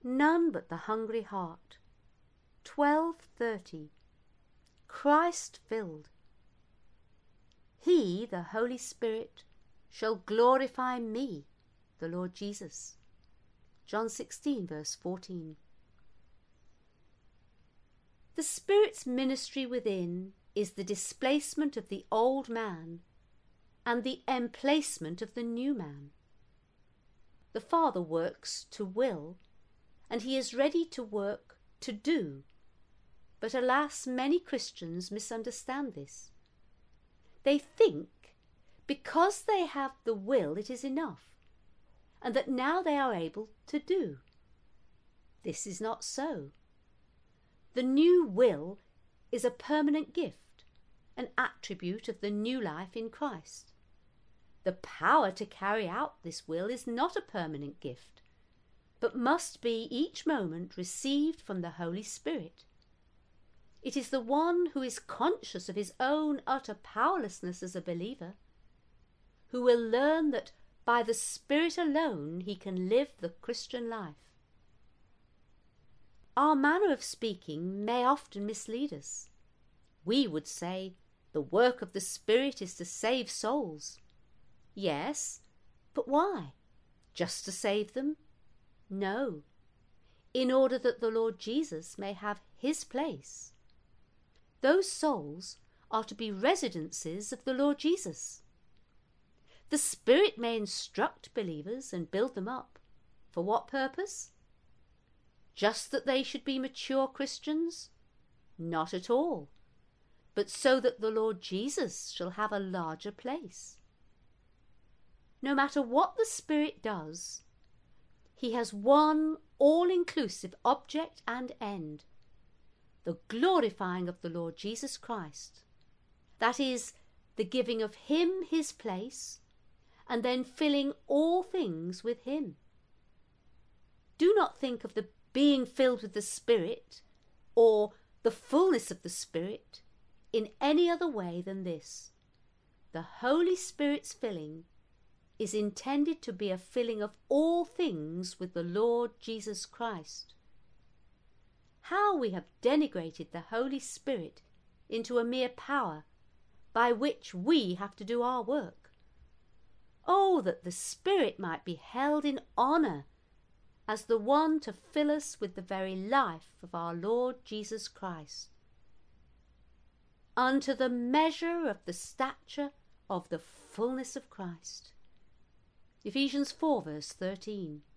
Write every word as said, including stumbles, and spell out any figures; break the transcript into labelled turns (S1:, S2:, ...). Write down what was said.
S1: none but the hungry heart. twelve thirty. Christ filled. He, the Holy Spirit, shall glorify me, the Lord Jesus. John sixteen, verse fourteen. The Spirit's ministry within is the displacement of the old man and the emplacement of the new man. The Father works to will, and he is ready to work to do. But alas, many Christians misunderstand this. They think because they have the will it is enough, and that now they are able to do. This is not so. The new will is a permanent gift, an attribute of the new life in Christ. The power to carry out this will is not a permanent gift, but must be each moment received from the Holy Spirit. It is the one who is conscious of his own utter powerlessness as a believer, who will learn that by the Spirit alone he can live the Christian life. Our manner of speaking may often mislead us. We would say, the work of the Spirit is to save souls. Yes, but why? Just to save them? No, in order that the Lord Jesus may have his place. Those souls are to be residences of the Lord Jesus. The Spirit may instruct believers and build them up. For what purpose? Just that they should be mature Christians? Not at all, but so that the Lord Jesus shall have a larger place. No matter what the Spirit does, he has one all-inclusive object and end, the glorifying of the Lord Jesus Christ. That is, the giving of him his place, and then filling all things with him. Do not think of the being filled with the Spirit, or the fullness of the Spirit, in any other way than this. The Holy Spirit's filling is intended to be a filling of all things with the Lord Jesus Christ. How we have denigrated the Holy Spirit into a mere power by which we have to do our work. Oh, that the Spirit might be held in honour as the one to fill us with the very life of our Lord Jesus Christ, unto the measure of the stature of the fullness of Christ. Ephesians four, verse thirteen.